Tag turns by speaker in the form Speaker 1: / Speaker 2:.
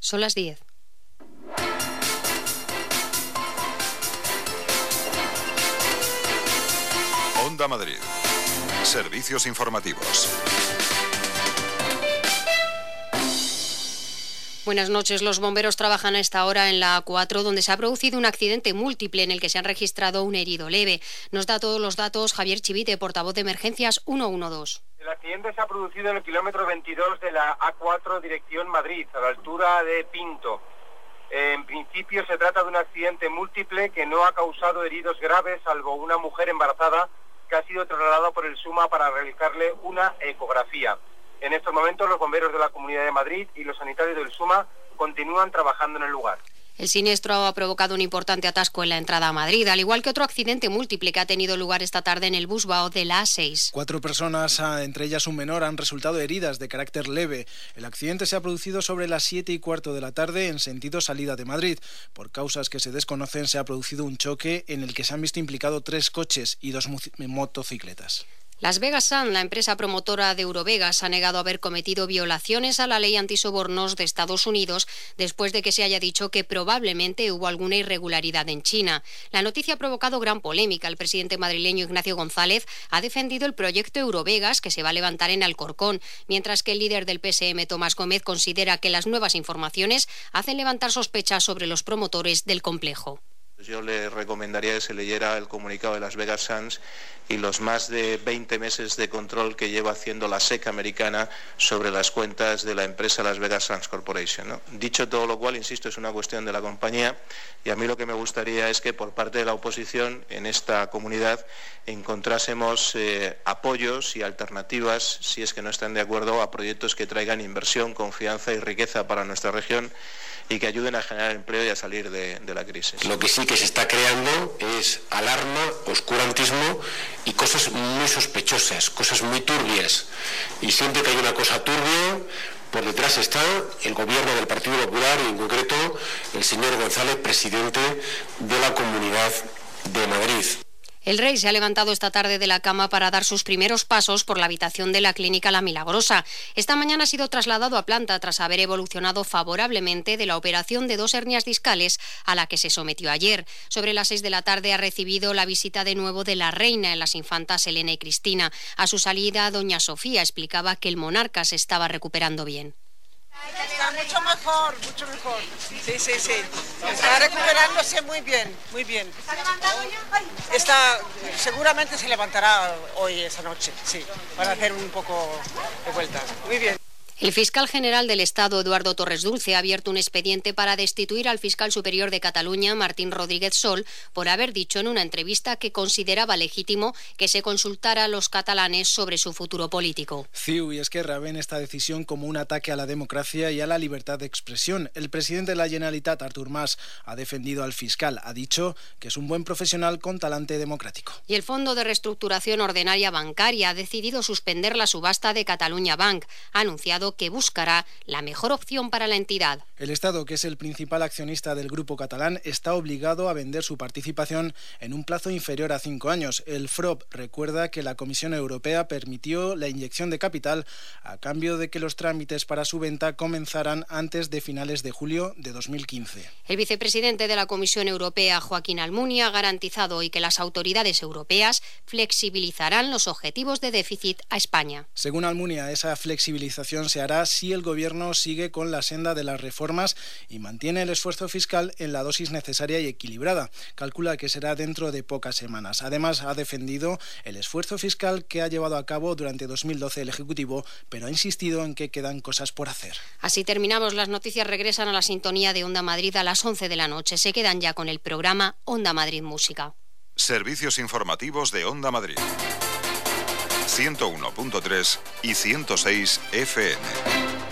Speaker 1: Son las 10.
Speaker 2: Onda Madrid. Servicios informativos.
Speaker 1: Buenas noches. Los bomberos trabajan a esta hora en la A4, donde se ha producido un accidente múltiple en el que se han registrado un herido leve. Nos da todos los datos Javier Chivite, portavoz de emergencias 112.
Speaker 3: El accidente se ha producido en el kilómetro 22 de la A4 dirección Madrid, a la altura de Pinto. En principio se trata de un accidente múltiple que no ha causado heridos graves, salvo una mujer embarazada que ha sido trasladada por el SUMA para realizarle una ecografía. En estos momentos los bomberos de la Comunidad de Madrid y los sanitarios del SUMA continúan trabajando en el lugar.
Speaker 1: El siniestro ha provocado un importante atasco en la entrada a Madrid, al igual que otro accidente múltiple que ha tenido lugar esta tarde en el Busbao de la A6.
Speaker 4: 4 personas, entre ellas un menor, han resultado heridas de carácter leve. El accidente se ha producido sobre las 7:15 de la tarde en sentido salida de Madrid. Por causas que se desconocen, se ha producido un choque en el que se han visto implicados 3 coches y 2 motocicletas.
Speaker 1: Las Vegas Sun, la empresa promotora de Eurovegas, ha negado haber cometido violaciones a la ley antisobornos de Estados Unidos después de que se haya dicho que probablemente hubo alguna irregularidad en China. La noticia ha provocado gran polémica. El presidente madrileño Ignacio González ha defendido el proyecto Eurovegas que se va a levantar en Alcorcón, mientras que el líder del PSM, Tomás Gómez, considera que las nuevas informaciones hacen levantar sospechas sobre los promotores del complejo.
Speaker 5: Yo le recomendaría que se leyera el comunicado de las Vegas Suns y los más de 20 meses de control que lleva haciendo la SEC americana sobre las cuentas de la empresa Las Vegas Sands Corporation, ¿no? Dicho todo lo cual, insisto, es una cuestión de la compañía y a mí lo que me gustaría es que por parte de la oposición en esta comunidad encontrásemos apoyos y alternativas, si es que no están de acuerdo, a proyectos que traigan inversión, confianza y riqueza para nuestra región y que ayuden a generar empleo y a salir de la crisis.
Speaker 6: Lo que sí que se está creando es alarma, oscurantismo y cosas muy sospechosas, cosas muy turbias. Y siempre que hay una cosa turbia, por detrás está el gobierno del Partido Popular y en concreto el señor González, presidente de la Comunidad de Madrid.
Speaker 1: El rey se ha levantado esta tarde de la cama para dar sus primeros pasos por la habitación de la Clínica La Milagrosa. Esta mañana ha sido trasladado a planta tras haber evolucionado favorablemente de la operación de 2 hernias discales a la que se sometió ayer. Sobre las 6 de la tarde ha recibido la visita de nuevo de la reina en las infantas Elena y Cristina. A su salida, doña Sofía explicaba que el monarca se estaba recuperando bien.
Speaker 7: Está mucho mejor, mucho mejor. Sí. Está recuperándose muy bien, muy bien. ¿Está levantado ya? Seguramente se levantará hoy, esa noche, sí, para hacer un poco de vuelta. Muy bien.
Speaker 1: El fiscal general del Estado, Eduardo Torres Dulce, ha abierto un expediente para destituir al fiscal superior de Cataluña, Martín Rodríguez Sol, por haber dicho en una entrevista que consideraba legítimo que se consultara a los catalanes sobre su futuro político.
Speaker 4: CiU y Esquerra ven esta decisión como un ataque a la democracia y a la libertad de expresión. El presidente de la Generalitat, Artur Mas, ha defendido al fiscal. Ha dicho que es un buen profesional con talante democrático.
Speaker 1: Y el Fondo de Reestructuración Ordinaria Bancaria ha decidido suspender la subasta de Catalunya Bank. Ha anunciado que buscará la mejor opción para la entidad.
Speaker 4: El Estado, que es el principal accionista del grupo catalán, está obligado a vender su participación en un plazo inferior a 5 años. El FROB recuerda que la Comisión Europea permitió la inyección de capital a cambio de que los trámites para su venta comenzaran antes de finales de julio de 2015.
Speaker 1: El vicepresidente de la Comisión Europea, Joaquín Almunia, ha garantizado hoy que las autoridades europeas flexibilizarán los objetivos de déficit a España.
Speaker 4: Según Almunia, esa flexibilización se hará si el Gobierno sigue con la senda de las reformas y mantiene el esfuerzo fiscal en la dosis necesaria y equilibrada. Calcula que será dentro de pocas semanas. Además, ha defendido el esfuerzo fiscal que ha llevado a cabo durante 2012 el Ejecutivo, pero ha insistido en que quedan cosas por hacer.
Speaker 1: Así terminamos. Las noticias regresan a la sintonía de Onda Madrid a las 11 de la noche. Se quedan ya con el programa Onda Madrid Música.
Speaker 2: Servicios informativos de Onda Madrid. 101.3 y 106 FM.